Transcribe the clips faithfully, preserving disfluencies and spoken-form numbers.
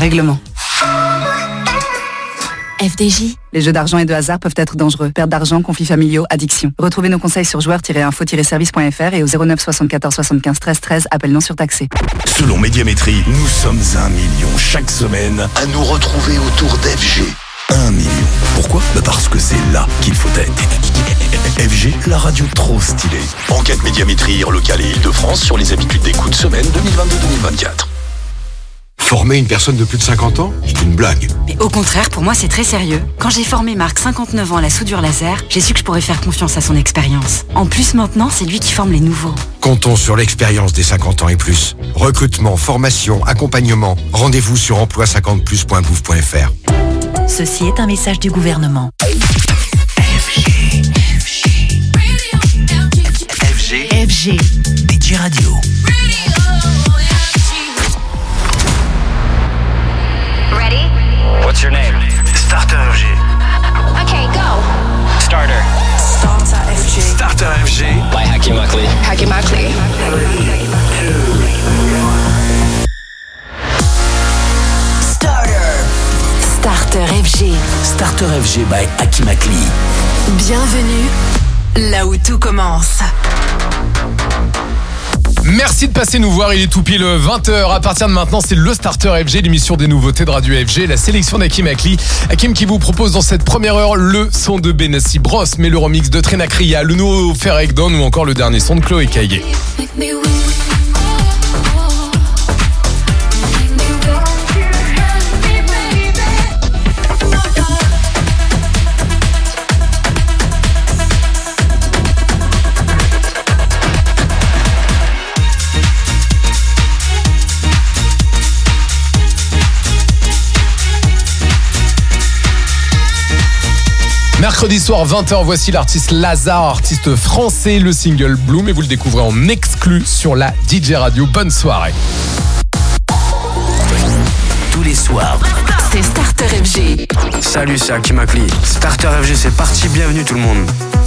Règlement. F D J. Les jeux d'argent et de hasard peuvent être dangereux. Perte d'argent, conflits familiaux, addiction. Retrouvez nos conseils sur joueurs tiret info tiret service point f r et au zéro neuf soixante-quatorze soixante-quinze treize treize, appel non surtaxé. Selon Médiamétrie, nous sommes un million chaque semaine à nous retrouver autour d'F G. Un million. Pourquoi ? Bah parce que c'est là qu'il faut être. F G, la radio trop stylée. Enquête Médiamétrie locale et Île-de-France sur les habitudes d'écoute semaine deux mille vingt-deux deux mille vingt-quatre. Former une personne de plus de cinquante ans, c'est une blague. Mais au contraire, pour moi, c'est très sérieux. Quand j'ai formé Marc, cinquante-neuf ans, à la soudure laser, j'ai su que je pourrais faire confiance à son expérience. En plus, maintenant, c'est lui qui forme les nouveaux. Comptons sur l'expérience des cinquante ans et plus. Recrutement, formation, accompagnement. Rendez-vous sur emploi cinquante plus point gouv point f r. Ceci est un message du gouvernement. F G. F G. F G. D J Radio. Ready? What's your name? Starter F G. Okay, go. Starter. Starter F G. Starter F G. By Hakim Akli. Hakim Akli. Starter. Starter F G. Starter F G by Hakim Akli. Bienvenue là où tout commence. Merci de passer nous voir, il est tout pile vingt heures. À partir de maintenant, c'est le Starter F G, l'émission des nouveautés de Radio F G, la sélection d'Hakim Akli. Hakim qui vous propose dans cette première heure le son de Benassi Bros, mais le remix de Trina Kriya, le nouveau Ferek Don ou encore le dernier son de Chloé Caillé. Mercredi soir vingt heures, voici l'artiste Lazare, artiste français, le single Bloom, et vous le découvrez en exclu sur la D J Radio. Bonne soirée. Tous les soirs, C'est Starter F G. Salut, c'est Hakim Akli. Starter F G, c'est parti, bienvenue tout le monde.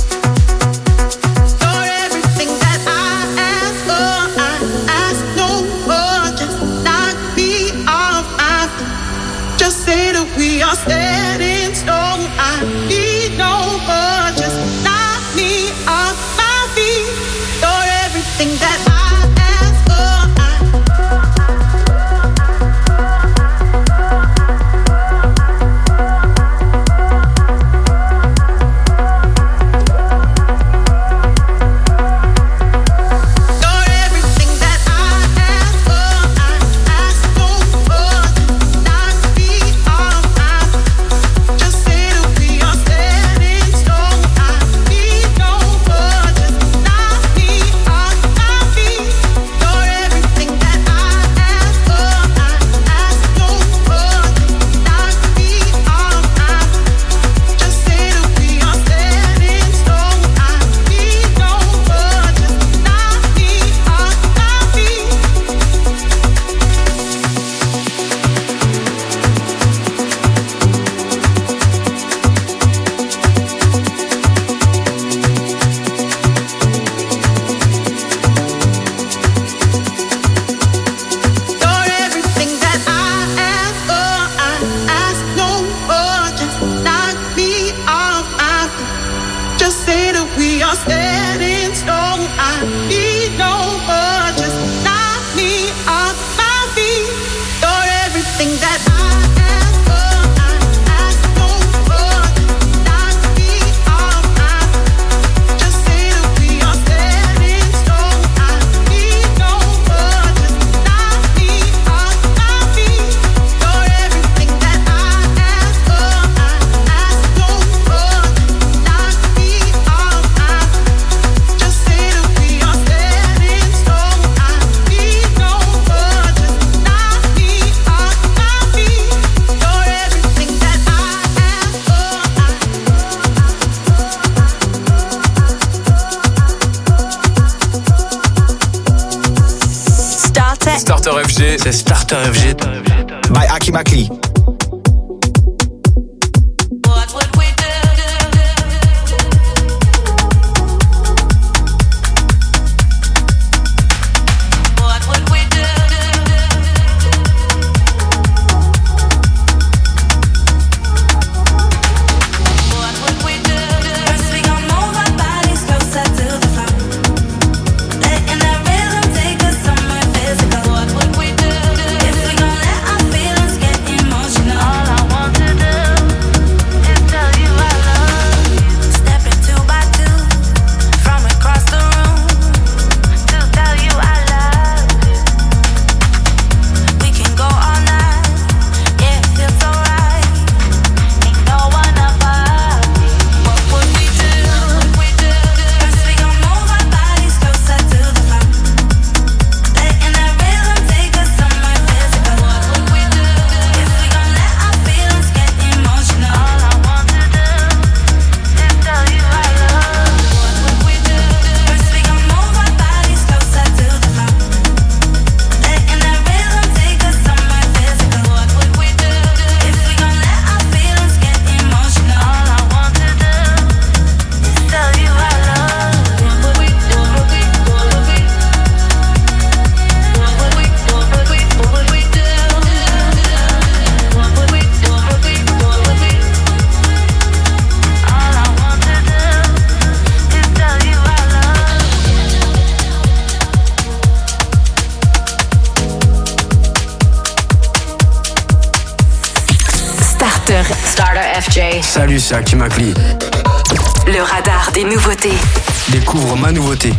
Starter F G, c'est Starter F G by Hakim Akli. Starter. Starter F J. Salut, c'est Hakim Akli. Le radar des nouveautés. Découvre ma nouveauté.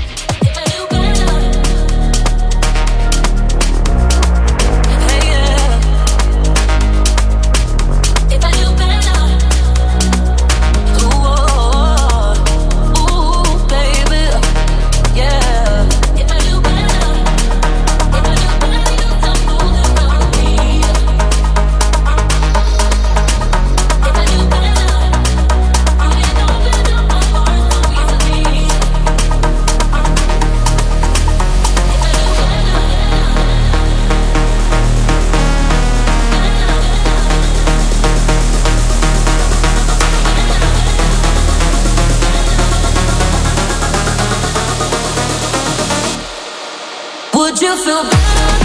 Would you feel better?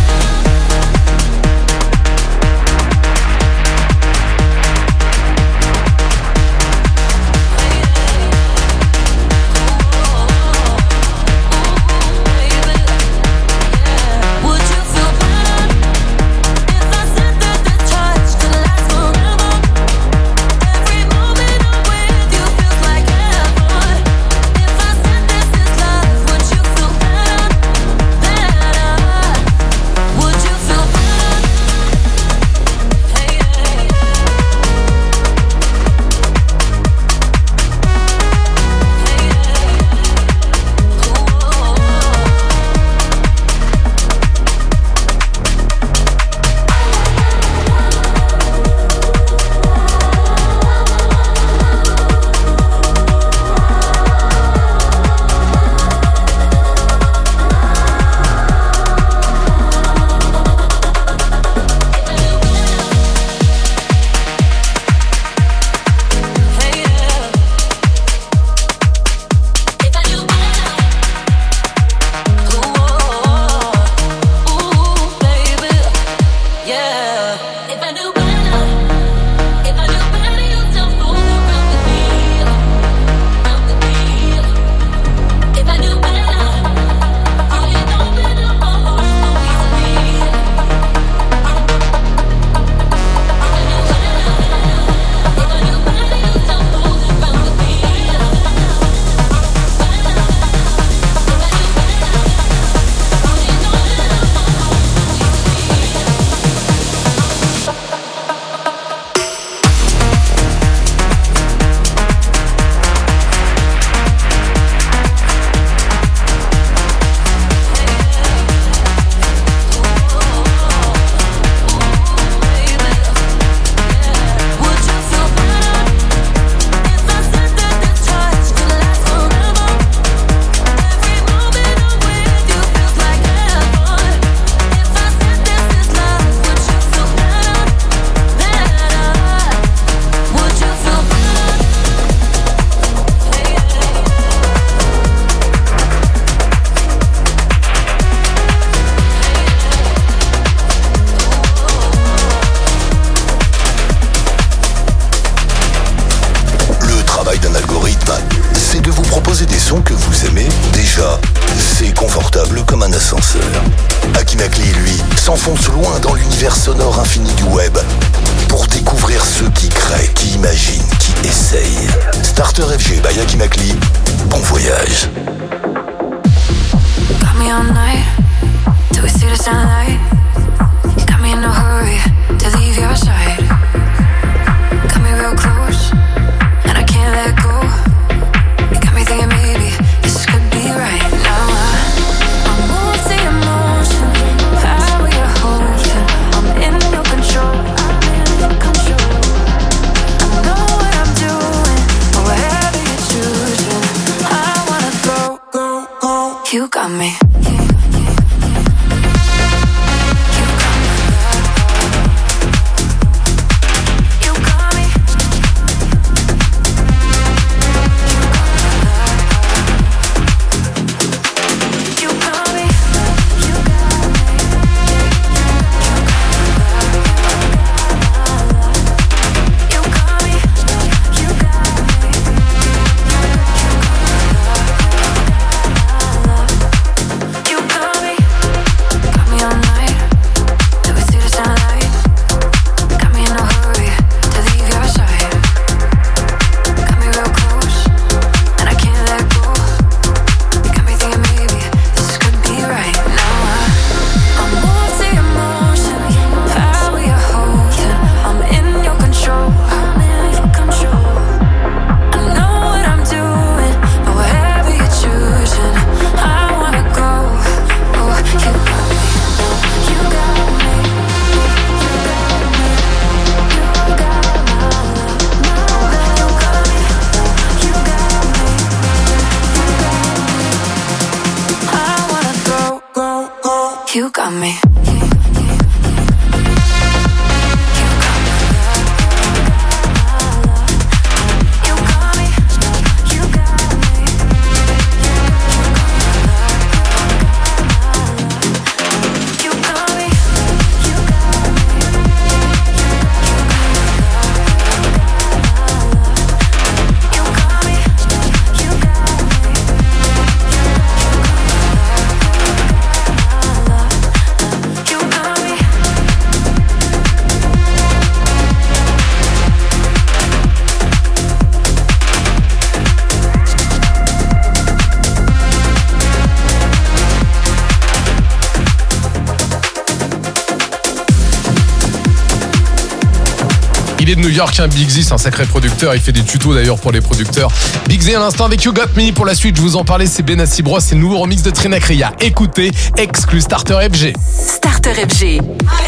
S'enfonce loin dans l'univers sonore infini du web pour découvrir ceux qui créent, qui imaginent, qui essayent. Starter F G by Hakim Akli. Bon voyage. Got me all night till we see the sunlight. You got me in no hurry to leave your side. Got me real close and I can't let go. You got me thinking maybe this could be right now. I'm moved to emotion. How you're holding, I'm in your control. I'm in your control. I know what I'm doing, or whatever you're choosing. I wanna go. got me. De New York, un Big Z, c'est un sacré producteur. Il fait des tutos d'ailleurs pour les producteurs. Big Z à l'instant avec You Got Me. Pour la suite, je vous en parlais, c'est Benassi Bros. C'est le nouveau remix de Trina Kriya. Écoutez, exclu Starter F G. Starter F G.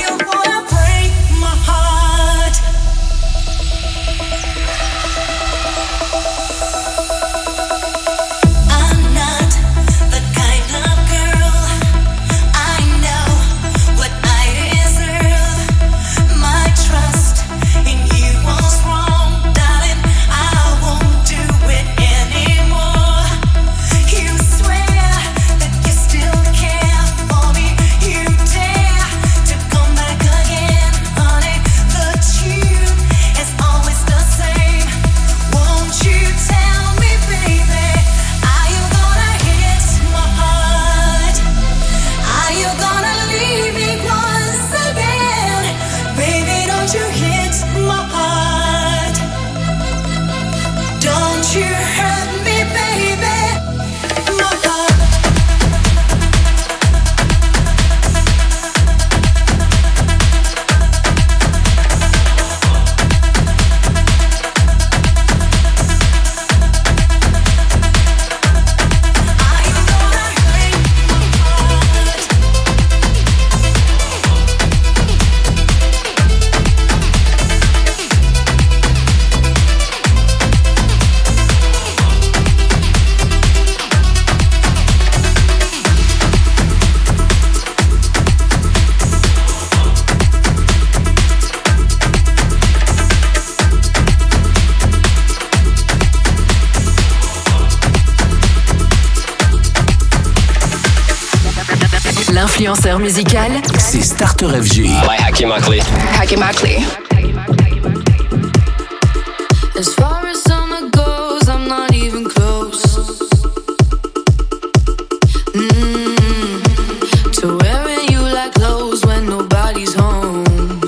L'influenceur musical, c'est Starter F G. By Hakim Akli. Hakim Akli. As far as summer goes, I'm not even close. Mm-hmm. To wearing you like clothes when nobody's home.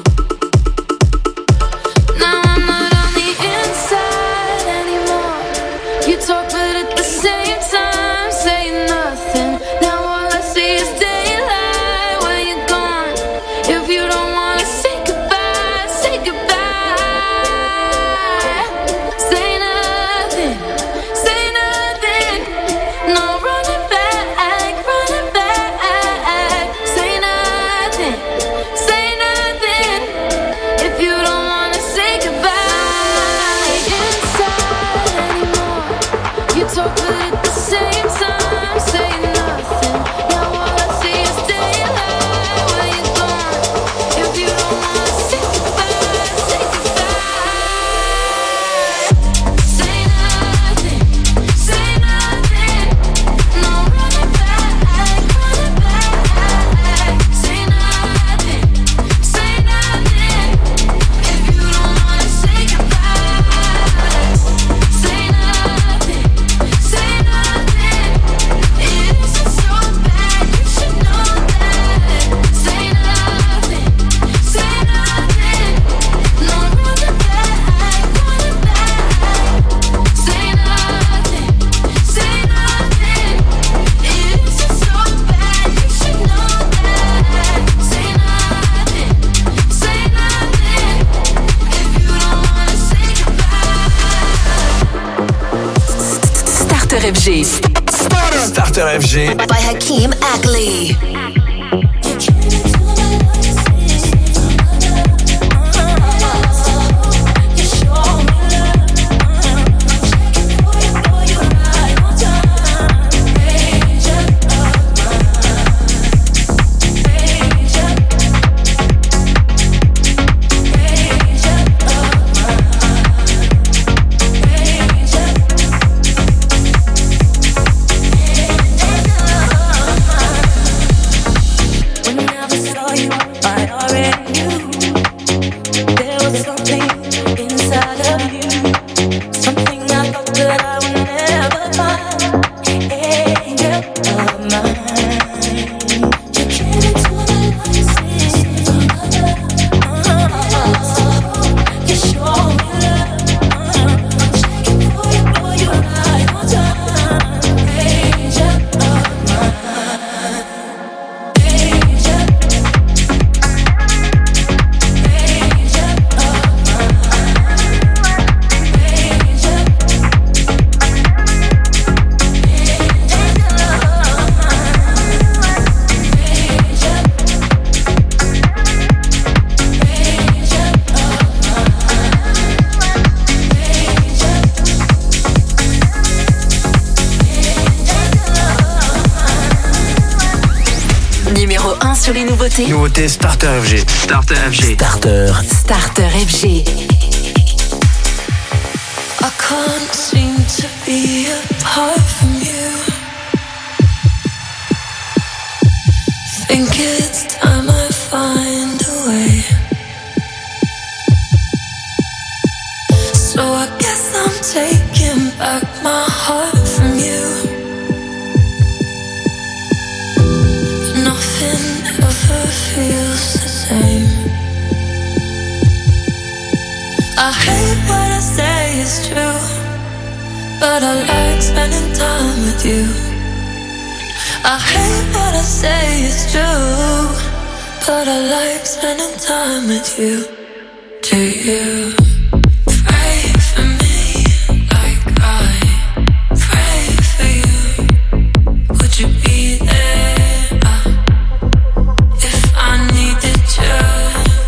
Now I'm not on the inside anymore. You talk but at the same time saying nothing. Now all I see is daylight when you're gone. If you don't wanna say goodbye, say goodbye. Say nothing, say nothing. No running back, running back. Say nothing, say nothing. If you don't wanna say goodbye, inside anymore. You talk but at the same time saying nothing. Now all I see is daylight when you're gone. If you don't wanna say goodbye, say goodbye. Say nothing, say nothing. No running back, running back. Say nothing, say nothing. If you don't wanna say goodbye, say nothing, say nothing. It isn't so bad, you should know that. Say nothing, say nothing. No running back, running back. Say nothing, say nothing. It isn't so bad, you should know that. Say nothing, say nothing. If you don't wanna say goodbye. Starter F G. Starter F G. By Hakim Akli. Baby, sur les nouveautés. Nouveauté Starter F G. Starter F G. Starter. Starter F G. I can't seem to be apart from you. Think it's time I find a way. So I guess I'm taking back my heart from you. Nothing ever feels the same. I hate what I say is true, but I like spending time with you. I hate what I say is true, but I like spending time with you. Do you pray for me like I pray for you? Would you be there if I needed you?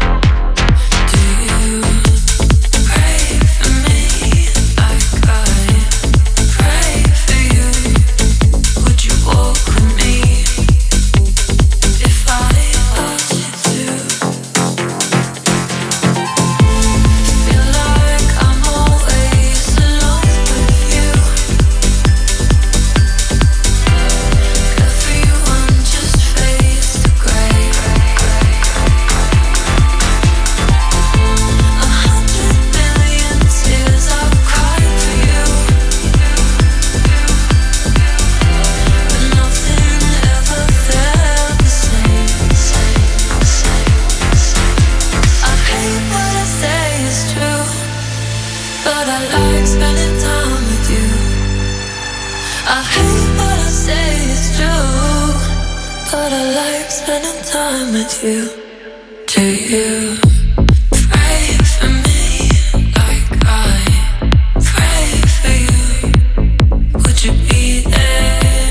You, do you pray for me like I pray for you? Would you be there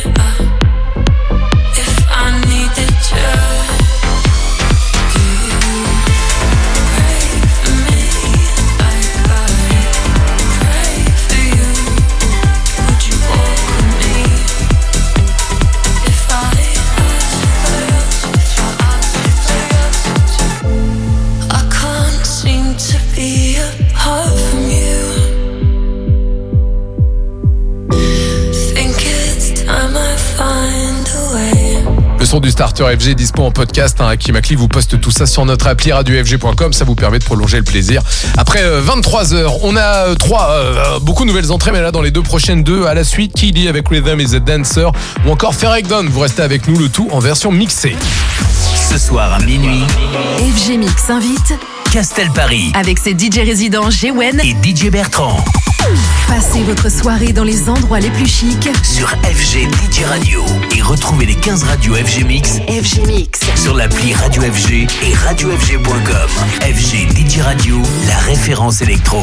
if I needed you? Do you pray for me like I pray for you? Would you walk with me if I asked for you? I can't seem to be apart from you. Think it's time I find a way. Le son du Starter F G dispo en podcast. Hein. Hakim Akli vous poste tout ça sur notre appli radio f g point com. Ça vous permet de prolonger le plaisir. Après euh, vingt-trois heures, on a euh, trois, euh, beaucoup de nouvelles entrées, mais là dans les deux prochaines deux, à la suite, Kiddy avec Rhythm is a Dancer ou encore Ferrek Dawn. Vous restez avec nous, le tout en version mixée. Ce soir à minuit, F G Mix invite Castel Paris avec ses D J résidents G-Wen et D J Bertrand Passez votre soirée dans les endroits les plus chics sur F G D J Radio et retrouvez les quinze radios F G Mix F G Mix sur l'appli Radio F G et radio f g point com. F G D J Radio, la référence électro.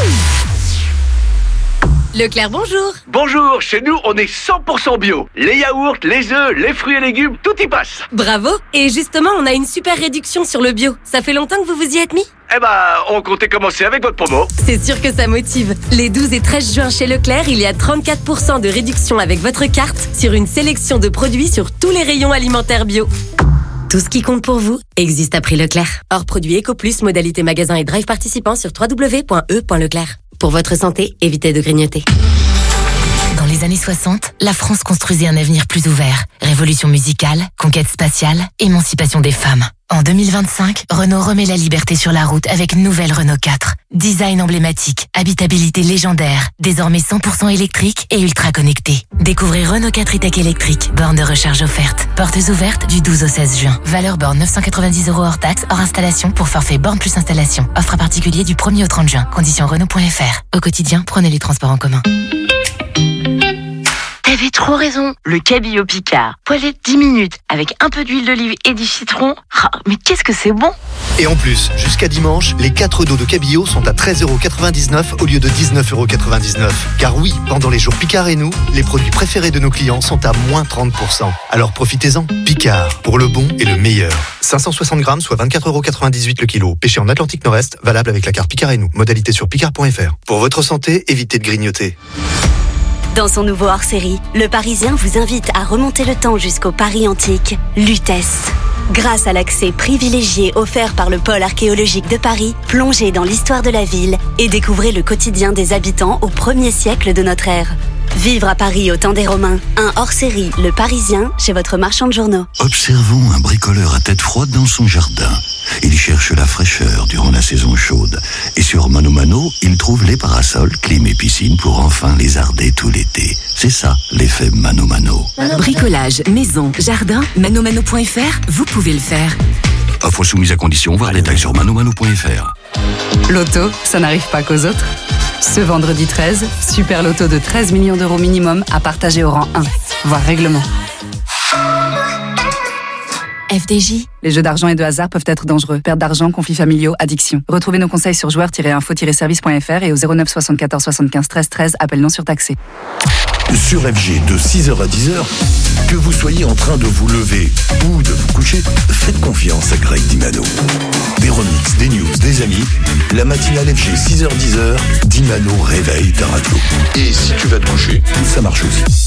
Leclerc, bonjour. Bonjour, chez nous on est cent pour cent bio. Les yaourts, les œufs, les fruits et légumes, tout y passe. Bravo. Et justement, on a une super réduction sur le bio. Ça fait longtemps que vous vous y êtes mis ? Eh ben, on comptait commencer avec votre promo. C'est sûr que ça motive. Les douze et treize juin chez Leclerc, il y a trente-quatre pour cent de réduction avec votre carte sur une sélection de produits sur tous les rayons alimentaires bio. Tout ce qui compte pour vous existe à prix Leclerc. Hors produit EcoPlus, modalité magasin et drive participant sur w w w point e point leclerc. Pour votre santé, évitez de grignoter. Dans les années soixante, la France construisait un avenir plus ouvert. Révolution musicale, conquête spatiale, émancipation des femmes. En deux mille vingt-cinq, Renault remet la liberté sur la route avec une nouvelle Renault quatre. Design emblématique, habitabilité légendaire, désormais cent pour cent électrique et ultra connecté. Découvrez Renault quatre e-tech électrique, borne de recharge offerte. Portes ouvertes du douze au seize juin. Valeur borne neuf cent quatre-vingt-dix euros hors taxe, hors installation pour forfait borne plus installation. Offre à particulier du premier au trente juin. Conditions Renault point f r. Au quotidien, prenez les transports en commun. T'avais trop raison, le cabillaud Picard. Poêlé dix minutes avec un peu d'huile d'olive et du citron. Ah, mais qu'est-ce que c'est bon! Et en plus, jusqu'à dimanche, les quatre dos de cabillaud sont à treize euros quatre-vingt-dix-neuf au lieu de dix-neuf euros quatre-vingt-dix-neuf. Car oui, pendant les jours Picard et nous, les produits préférés de nos clients sont à moins trente pour cent. Alors profitez-en. Picard, pour le bon et le meilleur. cinq cent soixante grammes, soit vingt-quatre euros quatre-vingt-dix-huit le kilo. Pêché en Atlantique Nord-Est, valable avec la carte Picard et nous. Modalité sur picard point f r. Pour votre santé, évitez de grignoter. Dans son nouveau hors-série, Le Parisien vous invite à remonter le temps jusqu'au Paris antique, Lutèce. Grâce à l'accès privilégié offert par le pôle archéologique de Paris, plongez dans l'histoire de la ville et découvrez le quotidien des habitants au premier siècle de notre ère. Vivre à Paris au temps des Romains, un hors-série Le Parisien chez votre marchand de journaux. Observons un bricoleur à tête froide dans son jardin. Il cherche la fraîcheur durant la saison chaude. Et sur Mano Mano, il trouve les parasols, clim et piscine pour enfin les arder tout l'été. C'est ça, l'effet Mano Mano. Bricolage, maison, jardin, manomano point f r, vous pouvez le faire. Offre soumise à condition, voir les détails sur manomano point f r. Loto, ça n'arrive pas qu'aux autres. Ce vendredi treize, super loto de treize millions d'euros minimum à partager au rang un, voire règlement. F D J. Les jeux d'argent et de hasard peuvent être dangereux. Perte d'argent, conflits familiaux, addiction. Retrouvez nos conseils sur joueurs tiret info tiret service point f r et au zéro neuf soixante-quatorze soixante-quinze treize treize, appel non surtaxé. Sur F G de six heures à dix heures, que vous soyez en train de vous lever ou de vous coucher, faites confiance à Greg Dimano. Des remixes, des news, des amis, la matinale F G six heures dix heures, Dimano réveille ta radio. Et si tu vas te coucher, ça marche aussi.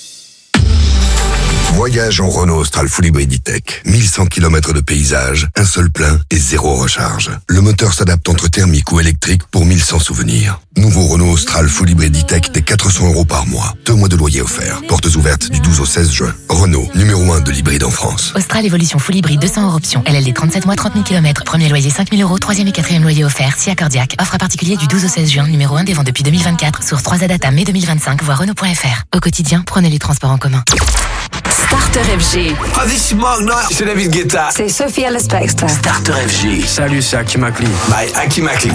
Voyage en Renault Austral Full Hybrid E-Tech. mille cent kilomètres de paysage, un seul plein et zéro recharge. Le moteur s'adapte entre thermique ou électrique pour mille cent souvenirs. Nouveau Renault Austral Full Hybrid E-Tech des quatre cents euros par mois. Deux mois de loyer offert. Portes ouvertes du douze au seize juin. Renault, numéro un de l'hybride en France. Austral Evolution Full Hybrid deux cents euros option. L L D trente-sept mois, trente mille kilomètres. Premier loyer cinq mille euros. Troisième et quatrième loyer offert. Si accordiaque. Offre à particulier du douze au seize juin. Numéro un des ventes depuis deux mille vingt-quatre. Source trois A Data mai deux mille vingt-cinq. Voir Renault point f r. Au quotidien, prenez les transports en commun. Starter F G. Ah, this is Mark Knight. C'est David Guetta. C'est Sophie Alice Baxter. Starter F G. Salut, c'est Hakim Akli. Bye, Hakim Akli.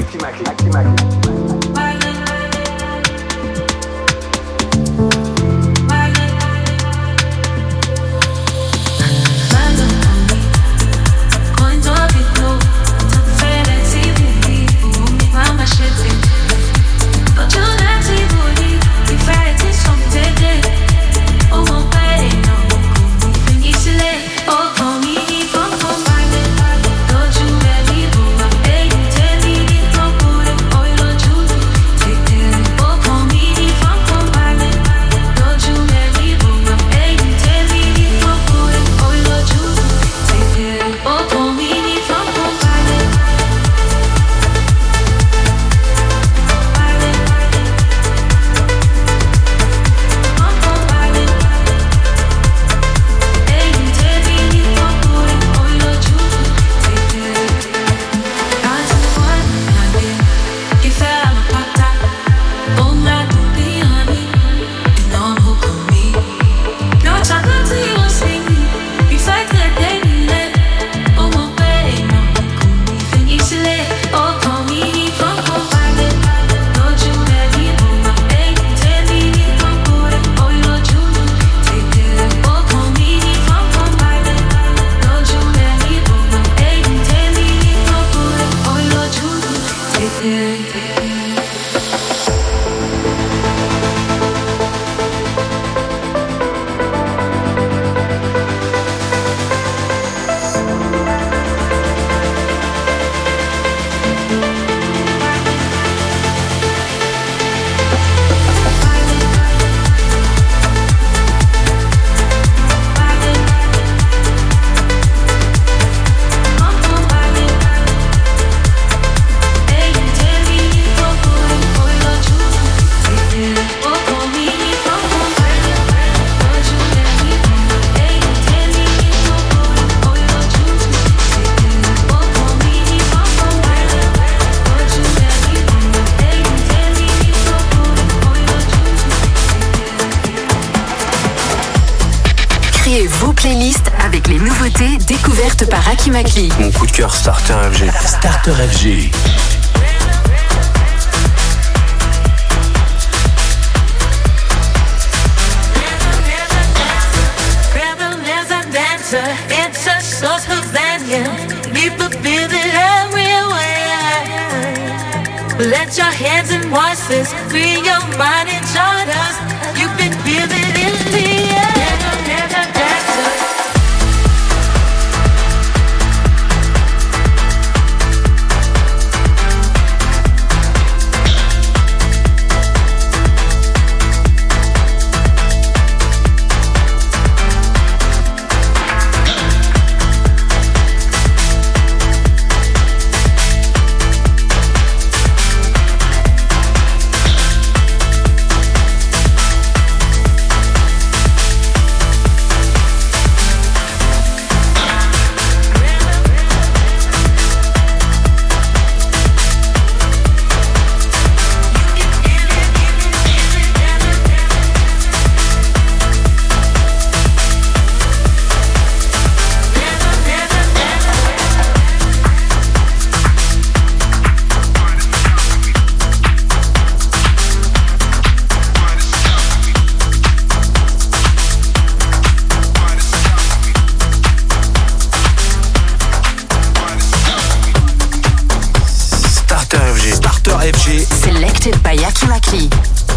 Vos playlists avec les nouveautés découvertes par Hakim Akli. Mon coup de cœur Starter F G. Starter F G. Let your hands and voices free your mind and join us. You've been feeling in the air. Never dancer. Starter F G. Starter F G. Selected by Hakim Akli.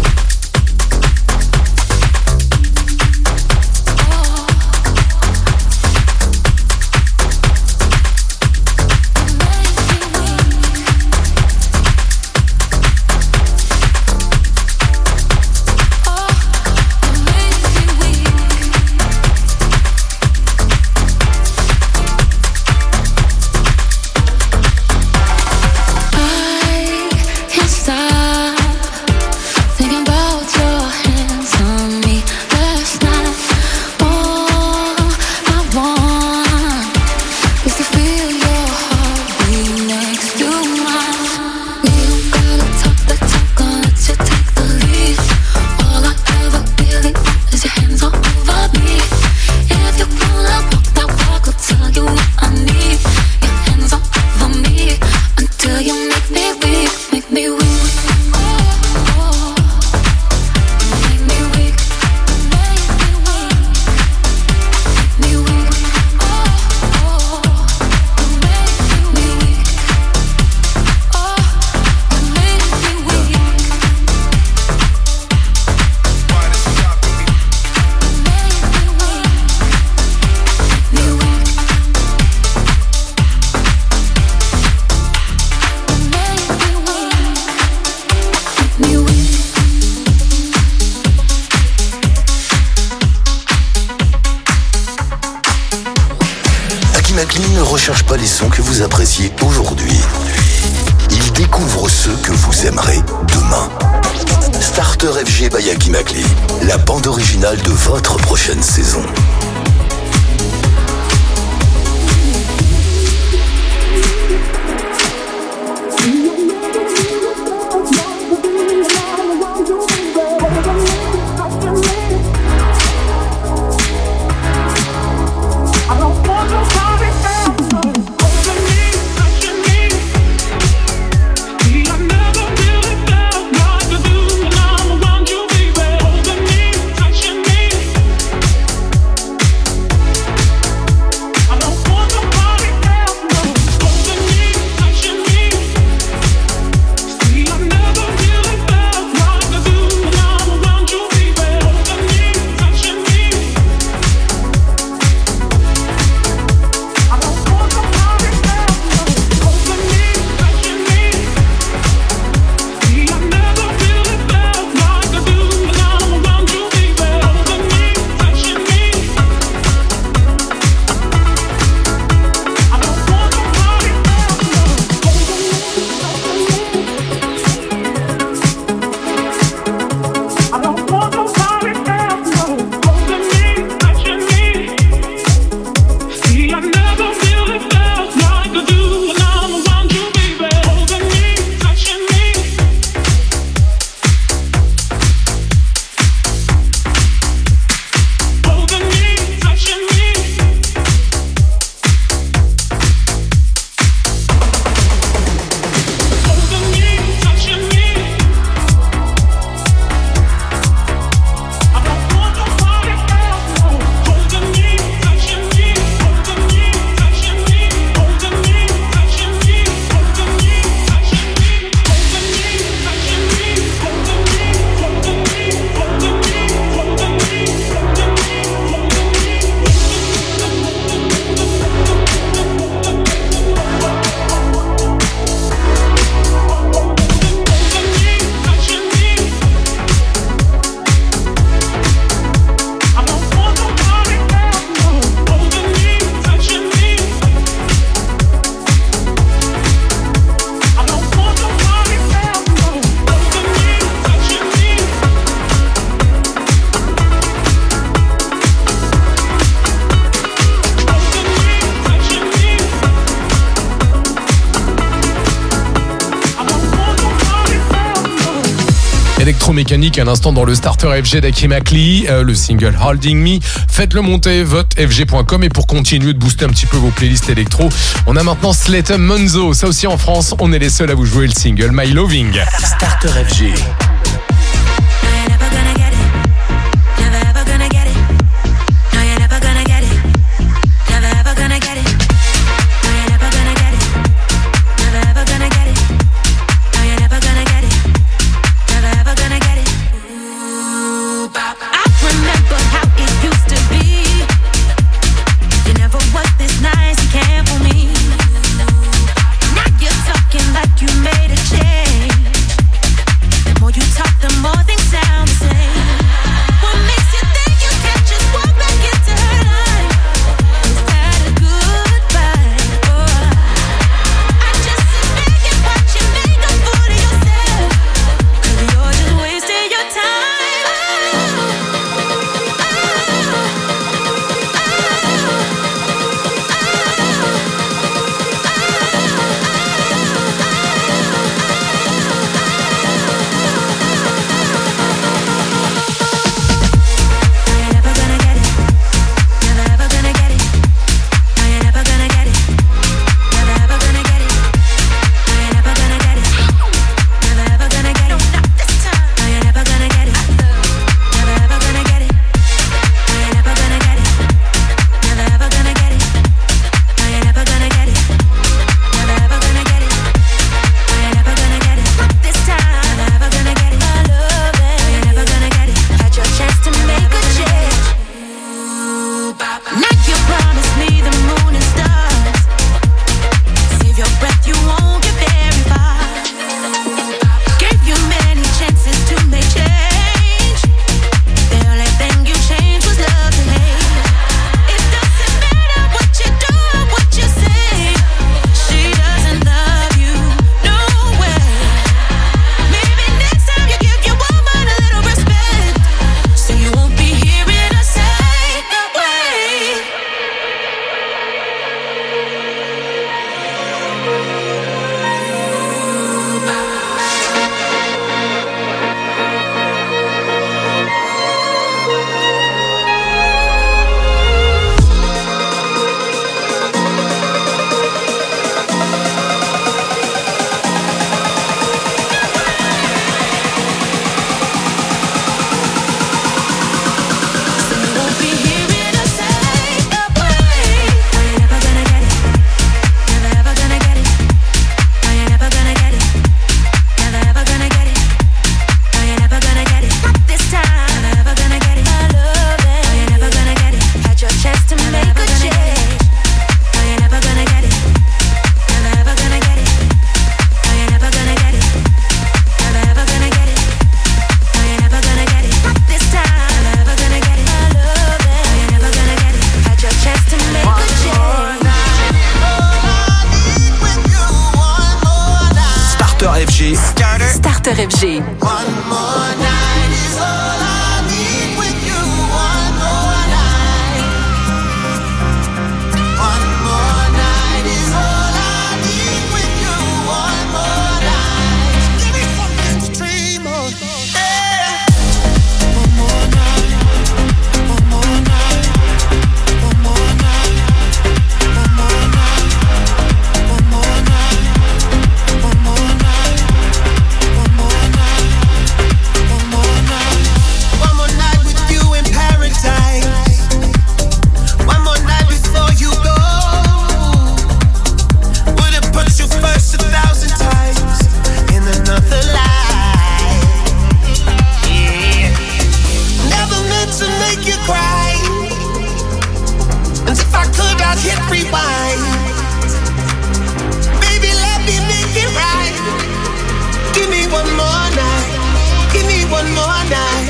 Cherche pas les sons que vous appréciez aujourd'hui. Il découvre ceux que vous aimerez demain. Starter F G by Hakim Akli, la bande originale de votre prochaine saison. Électromécanique à l'instant dans le Starter F G d'Hakim Akli, euh, le single Holding Me. Faites-le monter, vote f g point com. Et pour continuer de booster un petit peu vos playlists électro, on a maintenant Slayton Monzo. Ça aussi en France, on est les seuls à vous jouer le single My Loving. Starter F G. Never F G. Starter. Starter F G. One more night is all I need with you. One more night. One more night is all I need with you. One more night. Give me something to dream of. Yeah. One more night. One more night. One more night. One more night. One more night. One more night. One more night. One more night. One more night with you in paradise. One more night before you go. Would've put you first a thousand times in another life. Yeah. Never meant to make you cry. And if I could, I'd hit rewind. Baby, let me make it right. Give me one more night. Give me one more night.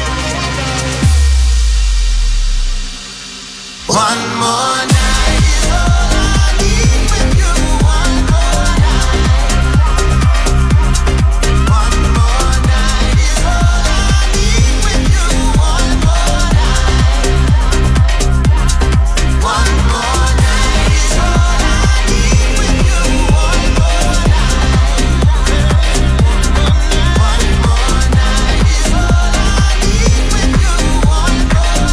One more night is all I need with you. One more night. One more night is all I need with you. One more night. One more night is all I need with you. One more night. One more night is all I need with you. One more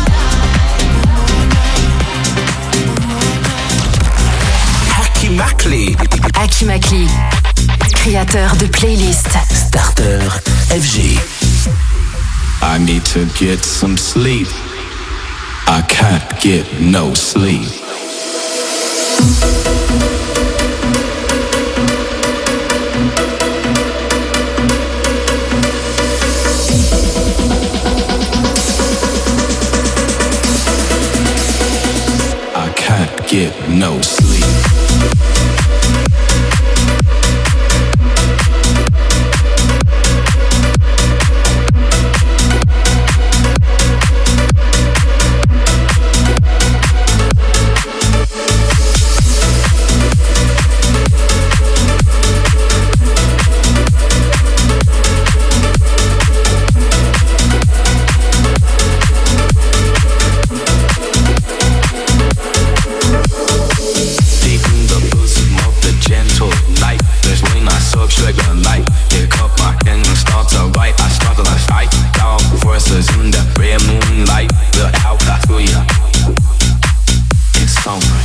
Hakim Akli. Hakim Akli, créateur de playlists. Starter F G. I need to get some sleep. I can't get no sleep. I can't get no sleep. Deep in the bosom of the gentle night, there's when I suck sugar light. Pick up my pen and start to write. I start to fight down voices in the red moonlight. The outcast for ya. It's summer.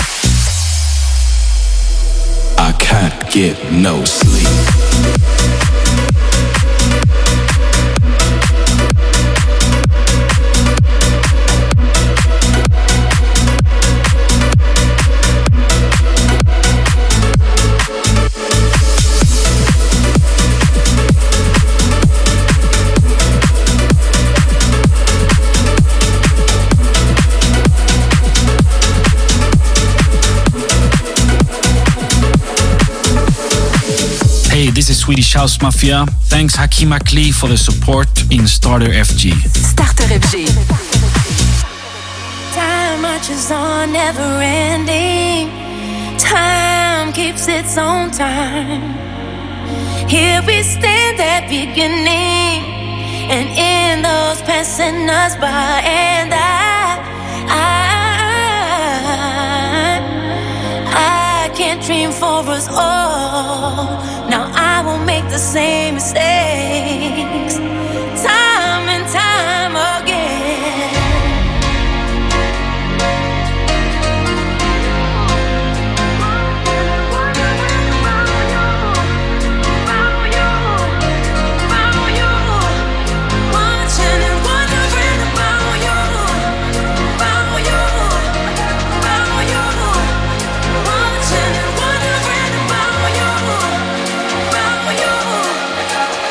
I can't get no sleep. Hey, this is Swedish House Mafia. Thanks Hakim Akli for the support in Starter F G. Starter F G. Time marches on, never ending. Time keeps its own time. Here we stand at beginning, and in those passing us by, and I, I, I can't dream for us all. Now I won't make the same mistakes, time and time again. Watching and wondering about you, about you, about you. Watching and wondering about you, about you.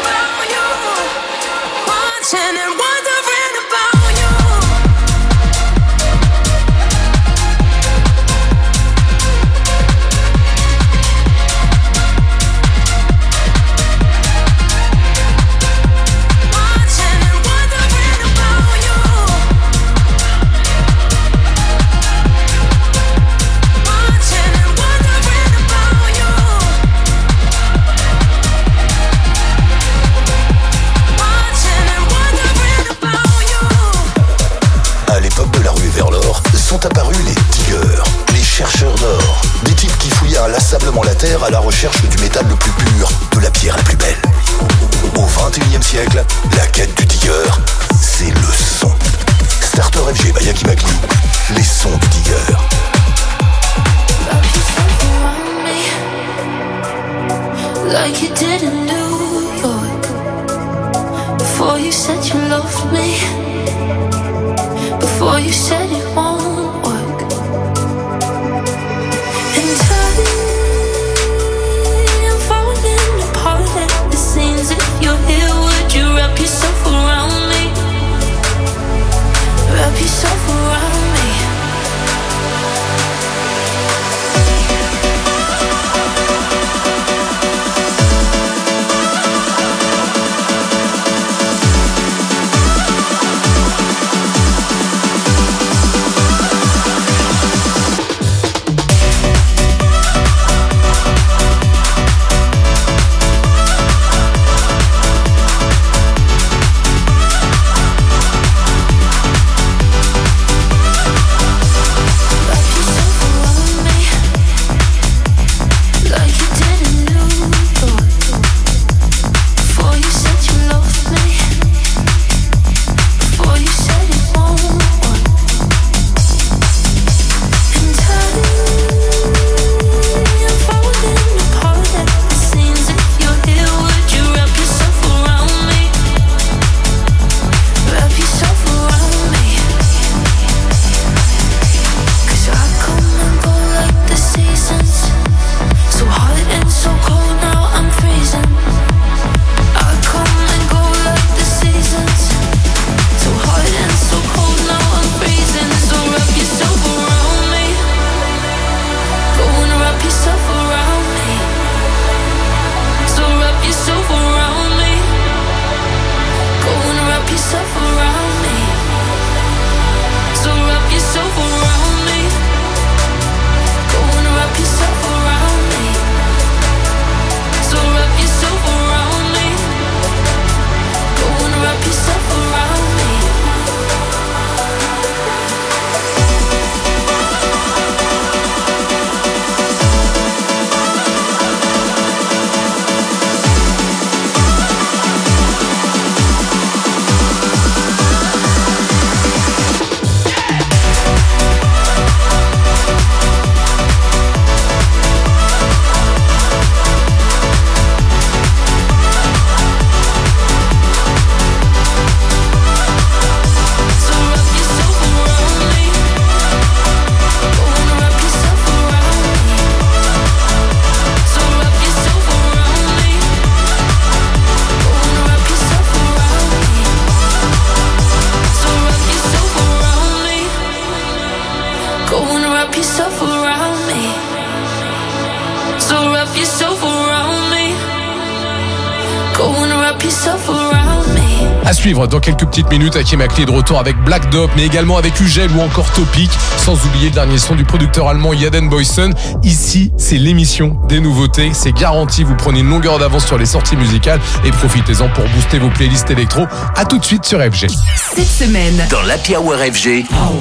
siècle, la quête du digger, c'est le son. Starter F G by Yaki Makli, les sons du digger. Like you did in New York. Before you said you loved me. Before you said it won't work. And time, I'm falling apart at the seams. If you're here, would you wrap yourself around me? Wrap yourself around me. À suivre dans quelques petites minutes, Hakim Akli est de retour avec Black Dog, mais également avec Ugel ou encore Topic, sans oublier le dernier son du producteur allemand Yaden Boysen. Ici, c'est l'émission des nouveautés, c'est garanti, vous prenez une longueur d'avance sur les sorties musicales et profitez-en pour booster vos playlists électro. À tout de suite sur F G. Cette semaine, dans l'Happy Hour F G,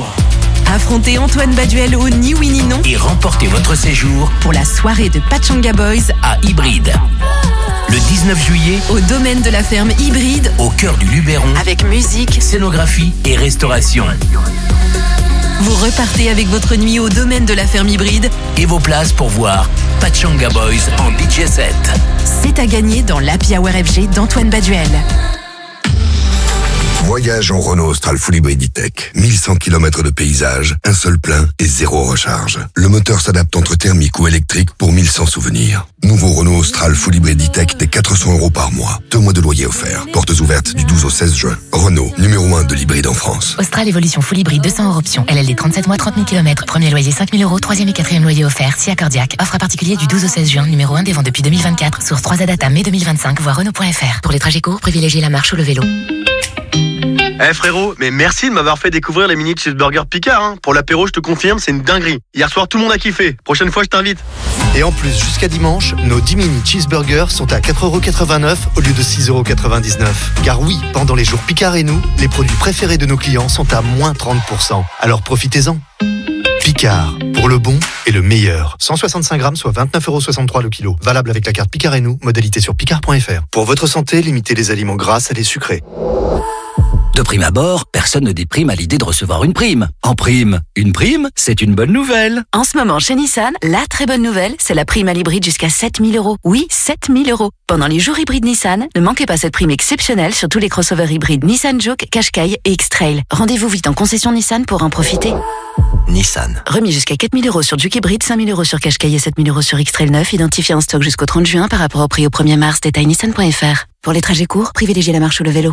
affrontez Antoine Baduel au Ni Oui Ni Non et remportez votre séjour pour la soirée de Pachanga Boys à Hybride. Le dix-neuf juillet, au domaine de la ferme Hybride, au cœur du Luberon, avec musique, scénographie et restauration. Vous repartez avec votre nuit au domaine de la ferme Hybride et vos places pour voir Pachanga Boys en D J set. C'est à gagner dans l'Happy Hour F G d'Antoine Baduel. Voyage en Renault Austral Full Hybrid E-Tech. mille cent kilomètres de paysage, un seul plein et zéro recharge. Le moteur s'adapte entre thermique ou électrique pour mille cent souvenirs. Nouveau Renault Austral Full Hybrid E-Tech des quatre cents euros par mois. Deux mois de loyer offert. Portes ouvertes du douze au seize juin. Renault, numéro un de l'hybride en France. Austral Evolution Full Hybrid deux cents euros option. L L D trente-sept mois, trente mille kilomètres. Premier loyer cinq mille euros. Troisième et quatrième loyer offert. Si accordiaque. Offre à particulier du douze au seize juin. Numéro un des ventes depuis deux mille vingt-quatre. Source trois à data mai deux mille vingt-cinq. Voir Renault point F R. Pour les trajets courts, privilégiez la marche ou le vélo. Eh hey frérot, mais merci de m'avoir fait découvrir les mini cheeseburgers Picard. Hein. Pour l'apéro, je te confirme, c'est une dinguerie. Hier soir, tout le monde a kiffé. Prochaine fois, je t'invite. Et en plus, jusqu'à dimanche, nos dix mini cheeseburgers sont à quatre euros quatre-vingt-neuf au lieu de six euros quatre-vingt-dix-neuf. Car oui, pendant les jours Picard et nous, les produits préférés de nos clients sont à moins trente pour cent. Alors profitez-en. Picard, pour le bon et le meilleur. cent soixante-cinq grammes, soit vingt-neuf euros soixante-trois le kilo. Valable avec la carte Picard et nous, modalité sur picard point f r. Pour votre santé, limitez les aliments gras et les sucrés. De prime abord, personne ne déprime à l'idée de recevoir une prime. En prime, une prime, c'est une bonne nouvelle. En ce moment, chez Nissan, la très bonne nouvelle, c'est la prime à l'hybride jusqu'à sept mille euros. Oui, sept mille euros. Pendant les jours hybrides Nissan, ne manquez pas cette prime exceptionnelle sur tous les crossovers hybrides Nissan Juke, Qashqai et X-Trail. Rendez-vous vite en concession Nissan pour en profiter. Nissan. Remis jusqu'à quatre mille euros sur Juke hybride, cinq mille euros sur Qashqai et sept mille euros sur X-Trail neuf, identifié en stock jusqu'au trente juin par rapport au prix au premier mars, détail nissan point f r. Pour les trajets courts, privilégiez la marche ou le vélo.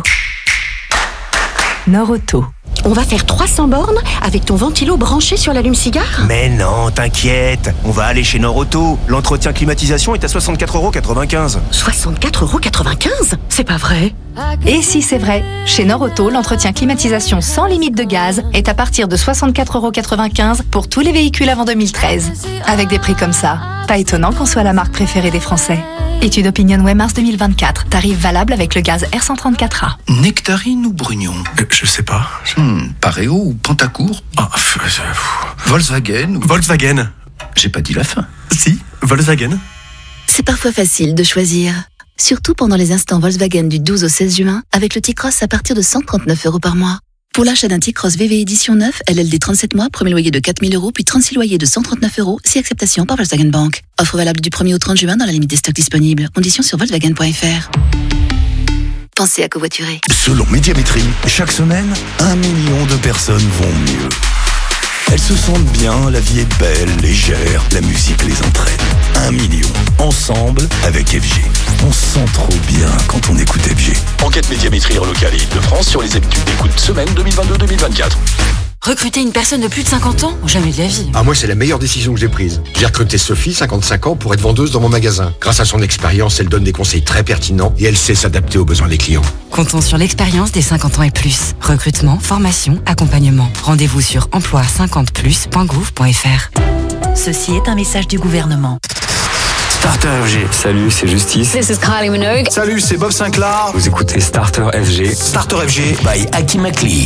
Nord-Auto. On va faire trois cents bornes avec ton ventilo branché sur l'allume-cigare ? Mais non, t'inquiète, on va aller chez Nord-Auto. L'entretien climatisation est à soixante-quatre euros quatre-vingt-quinze. soixante-quatre euros quatre-vingt-quinze ? C'est pas vrai ? Et si c'est vrai, chez Nord-Auto, l'entretien climatisation sans limite de gaz est à partir de soixante-quatre euros quatre-vingt-quinze pour tous les véhicules avant deux mille treize. Avec des prix comme ça, pas étonnant qu'on soit la marque préférée des Français. Étude Opinionway mars deux mille vingt-quatre. Tarif valable avec le gaz R cent trente-quatre A. Nectarine ou Brugnon euh, Je sais pas. Hmm, Pareo ou Pantacourt ah, Volkswagen ou... Volkswagen. J'ai pas dit la fin. Si, Volkswagen. C'est parfois facile de choisir. Surtout pendant les instants Volkswagen du douze au seize juin, avec le T-Cross à partir de cent trente-neuf euros par mois. Pour l'achat d'un T-Cross V V édition neuf, L L D trente-sept mois, premier loyer de quatre mille euros, puis trente-six loyers de cent trente-neuf euros, si acceptation par Volkswagen Bank. Offre valable du premier au trente juin dans la limite des stocks disponibles. Conditions sur volkswagen point f r. Pensez à covoiturer. Selon Médiamétrie, chaque semaine, un million de personnes vont mieux. Elles se sentent bien, la vie est belle, légère, la musique les entraîne. Un million, ensemble avec F G. On se sent trop bien quand on écoute F G. Enquête Médiamétrie locale Île-de-France sur les habitudes d'écoute semaine deux mille vingt-deux deux mille vingt-quatre. Recruter une personne de plus de cinquante ans ? Jamais de la vie. Ah, moi, c'est la meilleure décision que j'ai prise. J'ai recruté Sophie, cinquante-cinq ans, pour être vendeuse dans mon magasin. Grâce à son expérience, elle donne des conseils très pertinents et elle sait s'adapter aux besoins des clients. Comptons sur l'expérience des cinquante ans et plus. Recrutement, formation, accompagnement. Rendez-vous sur emploi cinquante plus point gouv point f r. Ceci est un message du gouvernement. Starter F G. Salut, c'est Justice. This is Kylie Minogue. Salut, c'est Bob Sinclair. Vous écoutez Starter F G. Starter F G by Hakim Akli.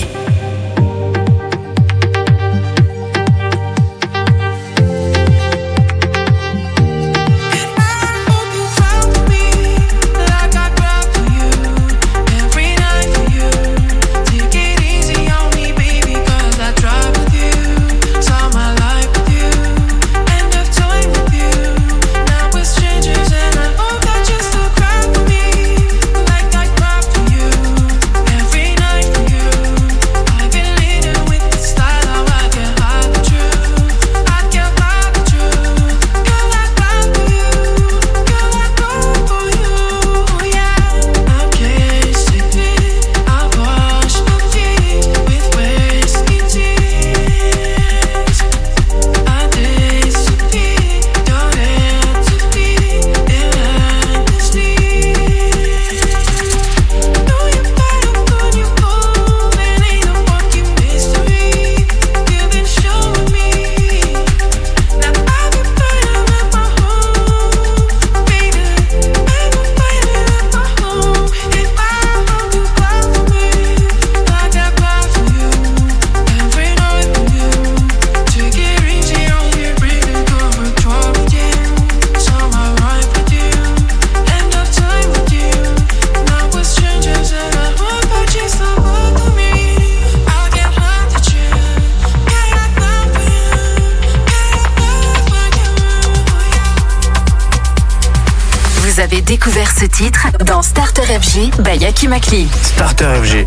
Vous avez découvert ce titre dans Starter F G by Hakim Akli. Starter F G.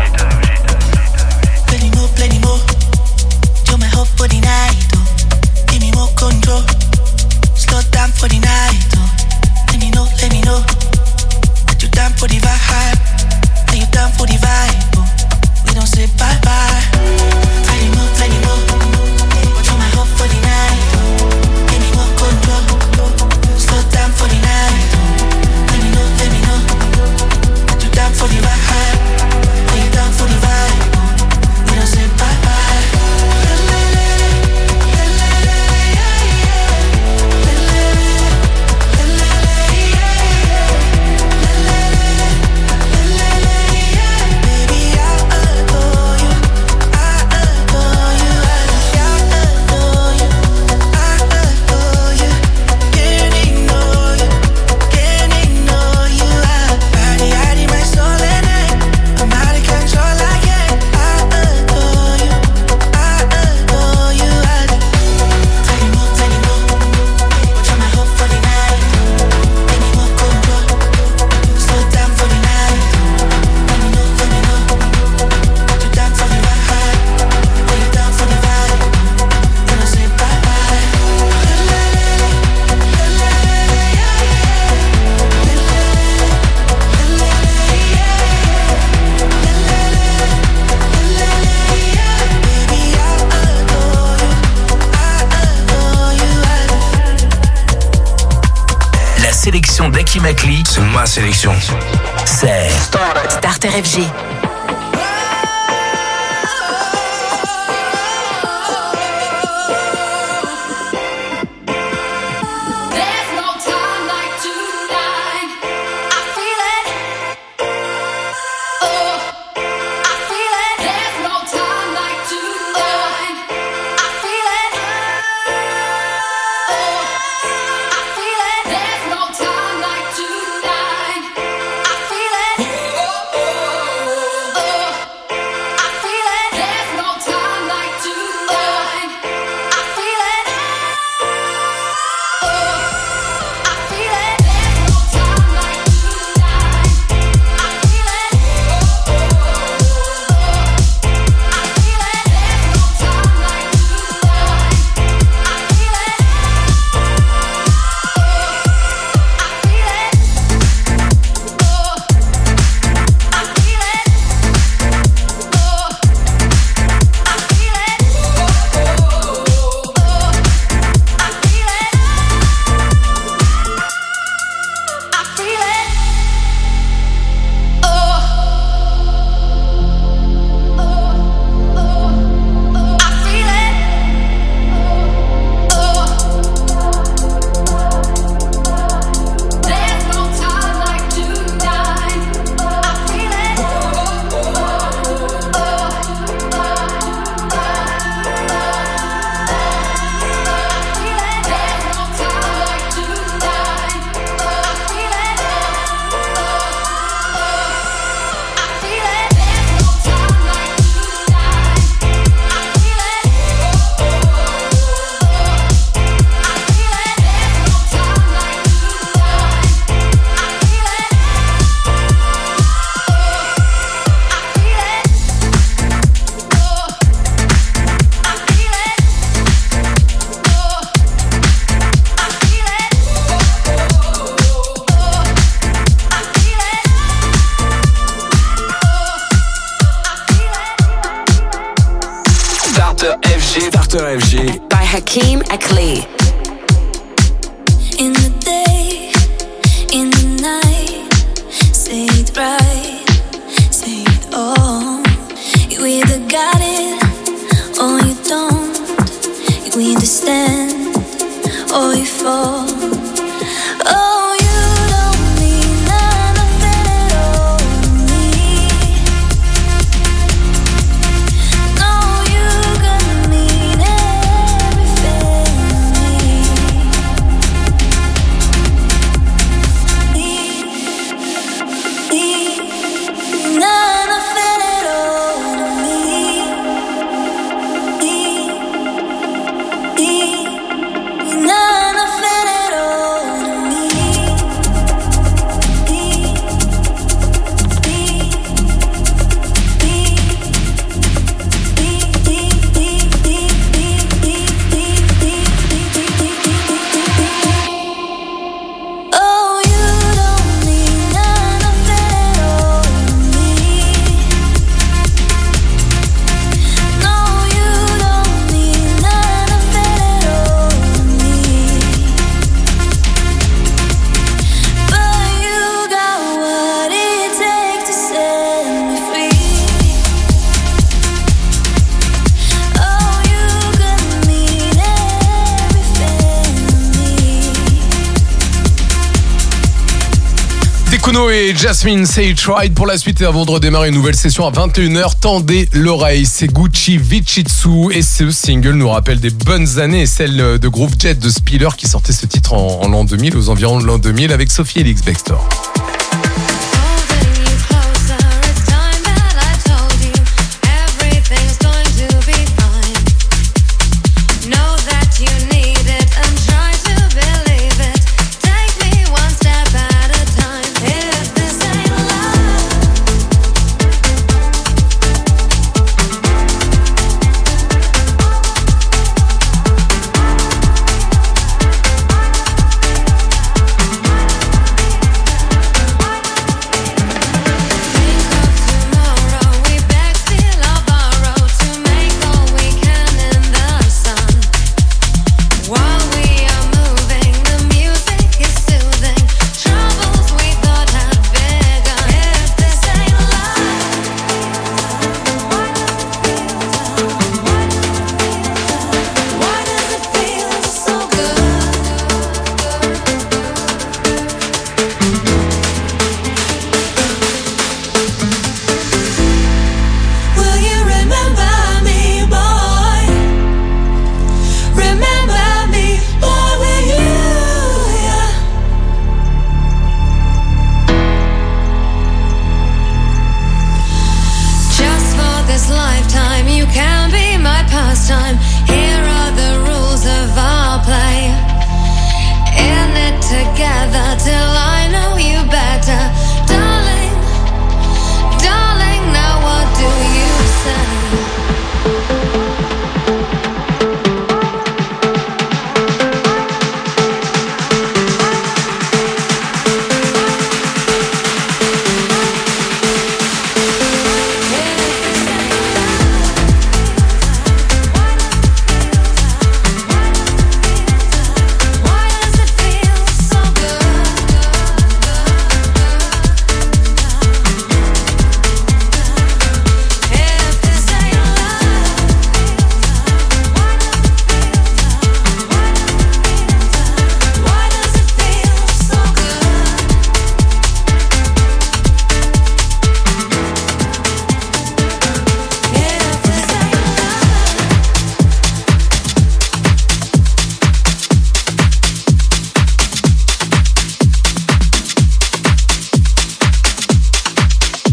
Plenty more, plenty more. You're my hope for the night. Oh. Give me more control. Slow down for the night. Oh. Let me know, let me know. That you down for the vibe. That you down for the vibe. Oh. We don't say bye bye. Plenty more, plenty more. You're my hope for the night. Oh. Give me more control. Slow down for the night. Oh. Let me know, let me know. That you down for the vibe. That you down for the vibe. Oh. We don't say bye bye. sélection d'Aki Makli, C'est ma sélection. c'est Starter F G. Starter F G by Hakeem Akli. In the day, in the night, say it right, say it all. You either got it or you don't. You either stand or you fall. Oh, you don't mean nothing at all to me. No, you're gonna mean everything to me. Me, nothing at all to me. Me, me, nothing at all to me. Oh, you don't mean nothing at all to me. No, you don't mean nothing at all to me. But you got what it takes to set me free. Oh, you gonna mean everything to me. Dekuno et Jasmine Say It Right pour la suite et avant de redémarrer une nouvelle session à vingt et une heures, tendez l'oreille, c'est Gucci Vichitsu et ce single nous rappelle des bonnes années, celle de Groove Jet de Spiller qui sortait ce titre en, en l'an deux mille, aux environs de l'an deux mille avec Sophie Elix Bextor.